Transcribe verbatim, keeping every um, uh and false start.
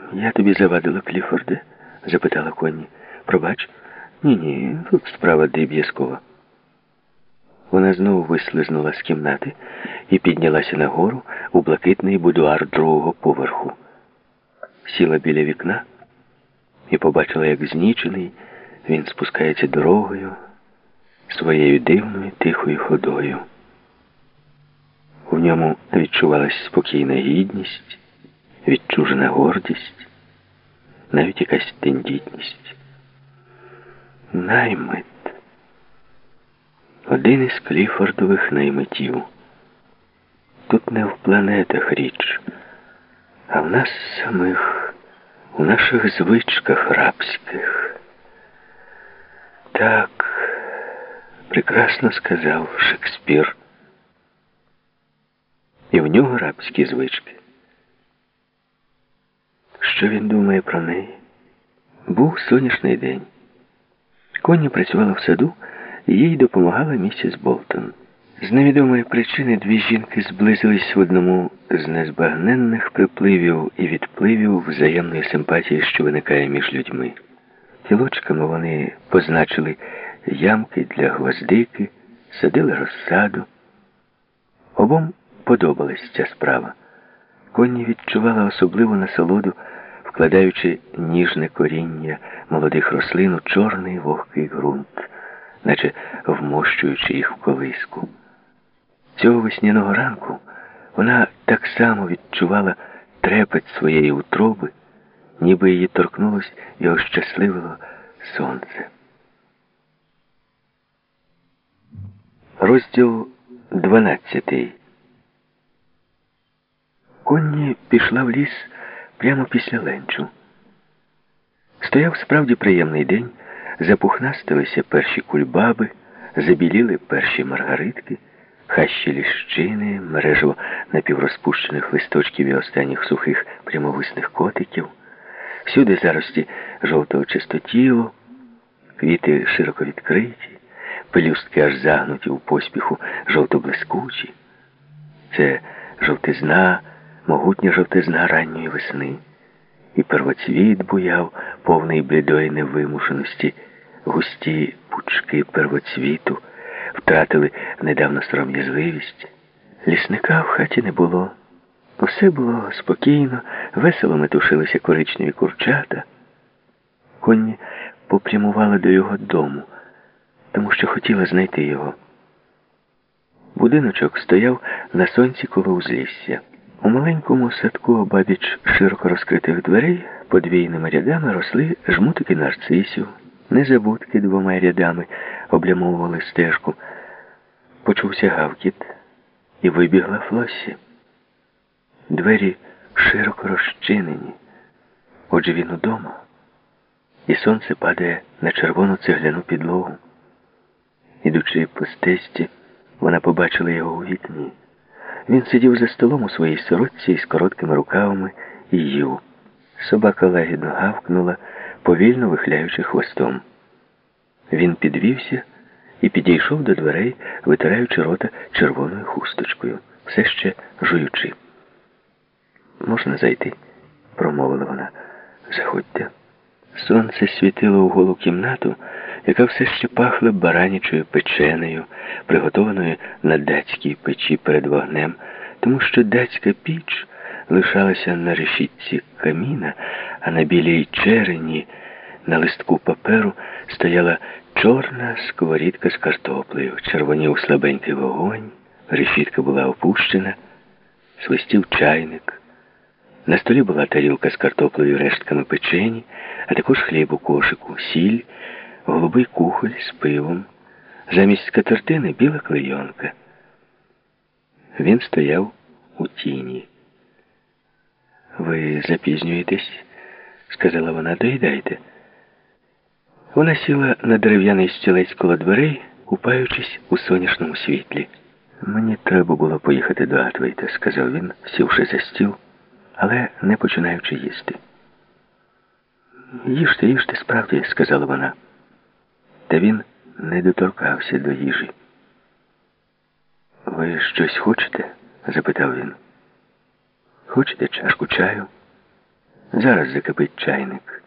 Я тобі завадила, Кліфорде? Запитала Конні. Пробач? Ні-ні, тут справа дріб'язкова. Вона знову вислизнула з кімнати і піднялася нагору у блакитний будуар другого поверху. Сіла біля вікна і побачила, як знічений він спускається дорогою своєю дивною тихою ходою. В ньому відчувалась спокійна гідність, відчужена гордість, навіть якась тендітність. Наймит. Один із Кліфордових наймитів. Тут не в планетах річ, а в нас самих, у наших звичках рабських. Так, прекрасно сказав Шекспір. І в нього рабські звички. Що він думає про неї? Був сонячний день. Конні працювала в саду, і їй допомагала місіс Болтон. З невідомої причини дві жінки зблизились в одному з незбагненних припливів і відпливів взаємної симпатії, що виникає між людьми. Кілочками вони позначили ямки для гвоздики, садили розсаду. Обом подобалась ця справа. Конні відчувала особливу насолоду, вкладаючи ніжне коріння молодих рослин у чорний вогкий ґрунт, наче вмощуючи їх в колиску. Цього весняного ранку вона так само відчувала трепет своєї утроби, ніби її торкнулось і ощасливило сонце. Розділ дванадцятий. Конні пішла в ліс прямо після ленчу. Стояв справді приємний день, запухнастилися перші кульбаби, забіліли перші маргаритки, хащі ліщини, мережево напіврозпущених листочків і останніх сухих прямовисних котиків, всюди зарості жовтого чистотілу, квіти широко відкриті, пелюстки аж загнуті у поспіху жовто-блискучі. Це жовтизна, могутня жовтизна ранньої весни. І первоцвіт буяв, повний блідої невимушеності. Густі пучки первоцвіту втратили недавно сором'язливість. Лісника в хаті не було. Усе було спокійно, весело метушилися коричневі курчата. Конні попрямувала до його дому, тому що хотіла знайти його. Будиночок стояв на сонці коло узлісся. У маленькому садку обабіч широко розкритих дверей подвійними рядами росли жмутики нарцисів. Незабудки двома рядами облямовували стежку. Почувся гавкіт, і вибігла Флоссі. Двері широко розчинені. Отже, він удома, і сонце падає на червону цегляну підлогу. Ідучи по стежці, вона побачила його у вікні. Він сидів за столом у своїй сорочці із короткими рукавами і їв. Собака лагідно гавкнула, повільно вихляючи хвостом. Він підвівся і підійшов до дверей, витираючи рота червоною хусточкою, все ще жуючи. «Можна зайти?» – промовила вона. «Заходьте». Сонце світило у голу кімнату, яка все ще пахла баранячою печенею, приготованою на датській печі перед вогнем, тому що датська піч лишалася на решітці каміна, а на білій черені на листку паперу стояла чорна сковорідка з картоплею, червонів слабенький вогонь, решітка була опущена, свистів чайник. На столі була тарілка з картоплею і рештками печені, а також хліб у кошику, сіль, голубий кухоль з пивом. Замість скатертини біла клейонка. Він стояв у тіні. «Ви запізнюєтесь», — сказала вона, — «доїдайте». Вона сіла на дерев'яний стілець коло дверей, купаючись у сонячному світлі. «Мені треба було поїхати до Атвейта», — сказав він, сівши за стіл, але не починаючи їсти. «Їжте, їжте, справді», — сказала вона. Та він не доторкався до їжі. «Ви щось хочете?» – запитав він. «Хочете чашку чаю?» Зараз закипить чайник.